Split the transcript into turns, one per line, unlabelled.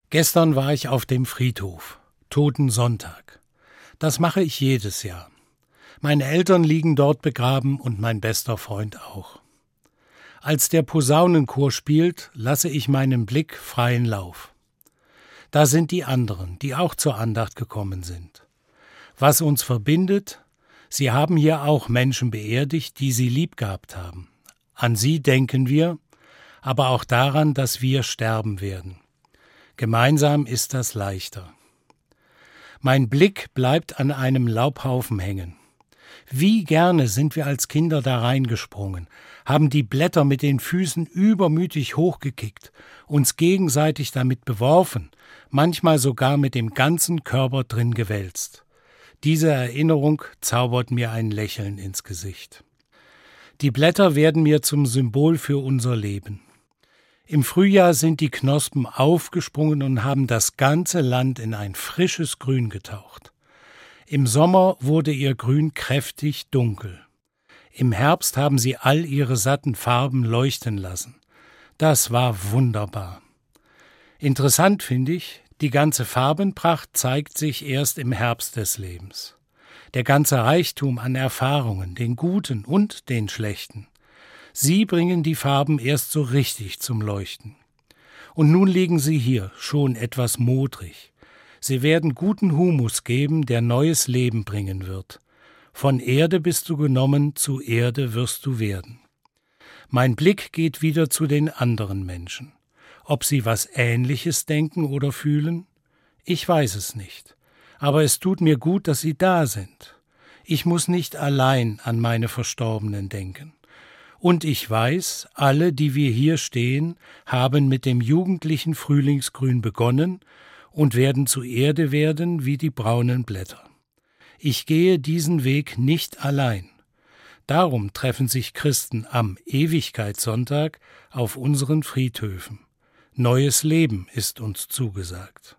Gestern war ich auf dem Friedhof. Totensonntag. Das mache ich jedes Jahr. Meine Eltern liegen dort begraben und mein bester Freund auch. Als der Posaunenchor spielt, lasse ich meinen Blick freien Lauf. Da sind die anderen, die auch zur Andacht gekommen sind. Was uns verbindet? Sie haben hier auch Menschen beerdigt, die sie lieb gehabt haben. An sie denken wir, aber auch daran, dass wir sterben werden. Gemeinsam ist das leichter. Mein Blick bleibt an einem Laubhaufen hängen. Wie gerne sind wir als Kinder da reingesprungen, haben die Blätter mit den Füßen übermütig hochgekickt, uns gegenseitig damit beworfen, manchmal sogar mit dem ganzen Körper drin gewälzt. Diese Erinnerung zaubert mir ein Lächeln ins Gesicht. Die Blätter werden mir zum Symbol für unser Leben. Im Frühjahr sind die Knospen aufgesprungen und haben das ganze Land in ein frisches Grün getaucht. Im Sommer wurde ihr Grün kräftig dunkel. Im Herbst haben sie all ihre satten Farben leuchten lassen. Das war wunderbar. Interessant finde ich, die ganze Farbenpracht zeigt sich erst im Herbst des Lebens. Der ganze Reichtum an Erfahrungen, den guten und den schlechten. Sie bringen die Farben erst so richtig zum Leuchten. Und nun liegen sie hier, schon etwas modrig. Sie werden guten Humus geben, der neues Leben bringen wird. Von Erde bist du genommen, zu Erde wirst du werden. Mein Blick geht wieder zu den anderen Menschen. Ob sie was Ähnliches denken oder fühlen? Ich weiß es nicht. Aber es tut mir gut, dass sie da sind. Ich muss nicht allein an meine Verstorbenen denken. Und ich weiß, alle, die wir hier stehen, haben mit dem jugendlichen Frühlingsgrün begonnen und werden zu Erde werden wie die braunen Blätter. Ich gehe diesen Weg nicht allein. Darum treffen sich Christen am Ewigkeitssonntag auf unseren Friedhöfen. Neues Leben ist uns zugesagt.